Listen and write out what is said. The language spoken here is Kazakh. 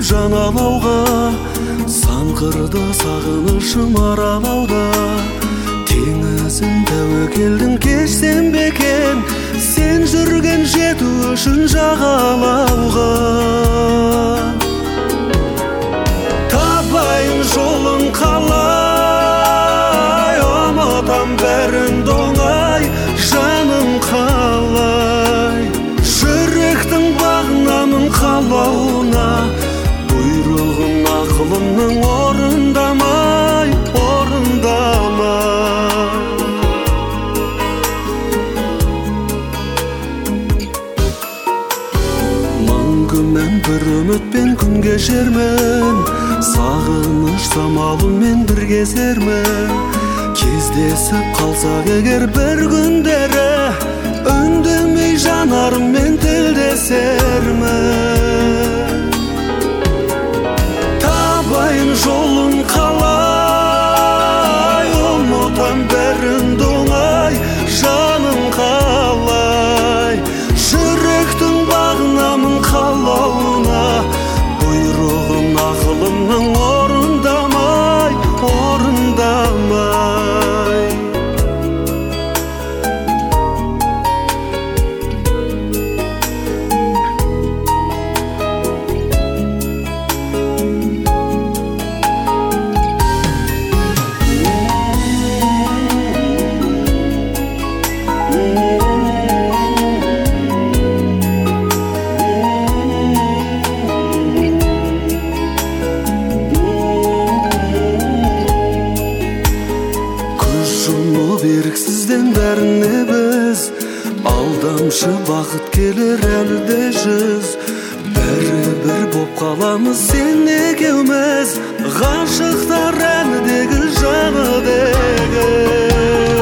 жан алауға, сан қырды сағынышым аралауда. Теңізін тәуекелдің кешсем бекен, сен жүрген жету үшін жағалауға. Табайын жолын қалай, ұмытам бәрін оңай, жаным қалай. Жүректің бағынамын қалауына, бұйрығын ақылымның орындамай, орындамай. Мың күннен бір үмітпен күн кешермін, сағыныш самалымен бір кезермін. Кездесіп қалсақ егер бір күндері, үндемей жанарыммен тілдесермін. Табайын жолын қалай, ұмытам бәрін оңай, жаным қалай. Жүректің бағынамын қалауына, бұйрығын ақылымның орындамай, орындамай. Беріксізден бәріне біз, алдамшы бақыт келер әлі де жүз. Бәрі бір боп қаламыз сен екеуміз, ғашықтар әлідегі жаныдегі.